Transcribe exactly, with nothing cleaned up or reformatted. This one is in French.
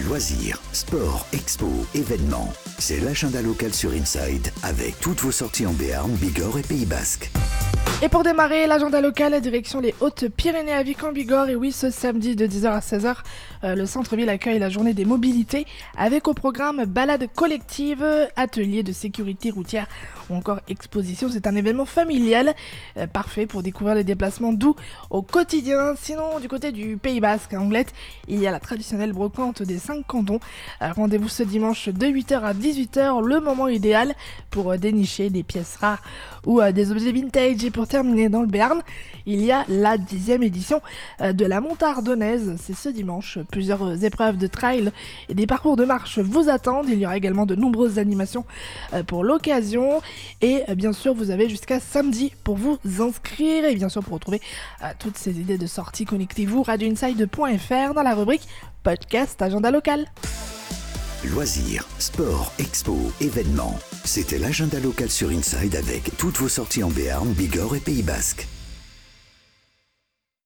Loisirs, sport, expo, événements. C'est l'agenda local sur Inside avec toutes vos sorties en Béarn, Bigorre et Pays Basque. Et pour démarrer l'agenda local, direction les Hautes-Pyrénées à Vic en Bigorre. Et oui, ce samedi de dix heures à seize heures, euh, le centre-ville accueille la journée des mobilités avec au programme balade collective, atelier de sécurité routière ou encore exposition. C'est un événement familial, euh, parfait pour découvrir les déplacements doux au quotidien. Sinon, du côté du Pays Basque, à Anglet, il y a la traditionnelle brocante des cinq cantons. Euh, rendez-vous ce dimanche de huit heures à dix-huit heures, le moment idéal pour euh, dénicher des pièces rares ou euh, des objets vintage. Et pour terminer dans le Béarn, il y a la dixième édition euh, de la Montardonnaise. C'est ce dimanche. Plusieurs épreuves de trail et des parcours de marche vous attendent. Il y aura également de nombreuses animations euh, pour l'occasion. Et euh, bien sûr, vous avez jusqu'à samedi pour vous inscrire. Et bien sûr, pour retrouver euh, toutes ces idées de sortie, connectez-vous radio inside point f r dans la rubrique podcast agenda local. Loisirs, sport, expo, événements. C'était l'agenda local sur Inside avec toutes vos sorties en Béarn, Bigorre et Pays Basque.